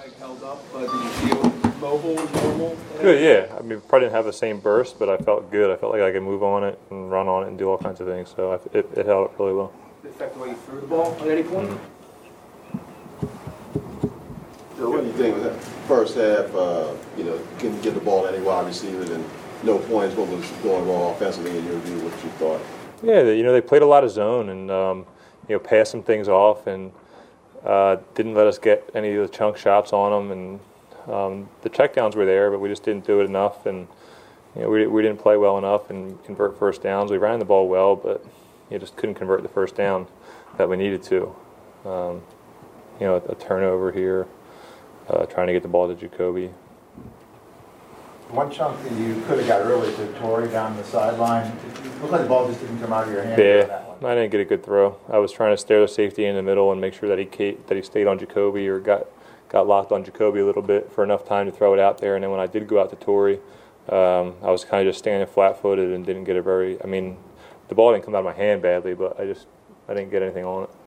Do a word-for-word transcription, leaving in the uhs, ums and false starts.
leg held up. Uh, did you feel mobile, normal? Good, yeah. I mean, probably didn't have the same burst, but I felt good. I felt like I could move on it and run on it and do all kinds of things. So I, it, it held up really well. Did it affect the way you threw the ball at any point? Mm-hmm. So what do you think of that first half? Uh, you know, couldn't get the ball to any wide receivers and no points. What was going wrong offensively in your view? What you thought? Yeah, you know, they played a lot of zone and um, you know, passed some things off and uh, didn't let us get any of the chunk shots on them. And um, the checkdowns were there, but we just didn't do it enough. And you know, we we didn't play well enough and convert first downs. We ran the ball well, but you know, just couldn't convert the first down that we needed to. Um, you know, a, a turnover here. Uh, trying to get the ball to Jacoby. One chunk that you could have got early to Torrey down the sideline. It looked like the ball just didn't come out of your hand. Yeah, that one. I didn't get a good throw. I was trying to stare the safety in the middle and make sure that he that he stayed on Jacoby or got got locked on Jacoby a little bit for enough time to throw it out there. And then when I did go out to Torrey, um, I was kind of just standing flat-footed and didn't get a very. I mean, the ball didn't come out of my hand badly, but I just I didn't get anything on it.